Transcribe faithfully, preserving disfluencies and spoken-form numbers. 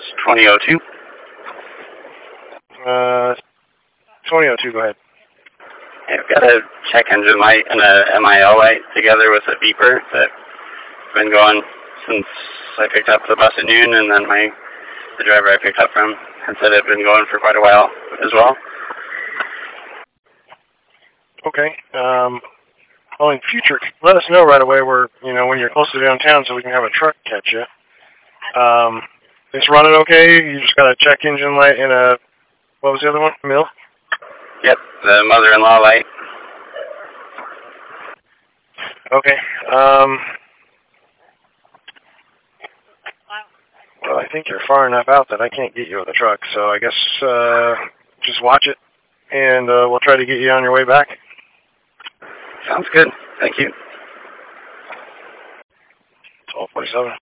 twenty oh two. Uh, twenty oh two, go ahead. I've got a check engine light and a M I L light together with a beeper that's been going since I picked up the bus at noon, and then my the driver I picked up from had said it had been going for quite a while as well. Okay. Um, well, in future, let us know right away where, you know, when you're close to downtown so we can have a truck catch you. Um, it's running okay? You just got a check engine light and a, what was the other one? Mill? Yep, the mother-in-law light. Okay. Um, well, I think you're far enough out that I can't get you with a truck, so I guess uh, just watch it, and uh, we'll try to get you on your way back. Sounds good. Thank you. twelve forty-seven.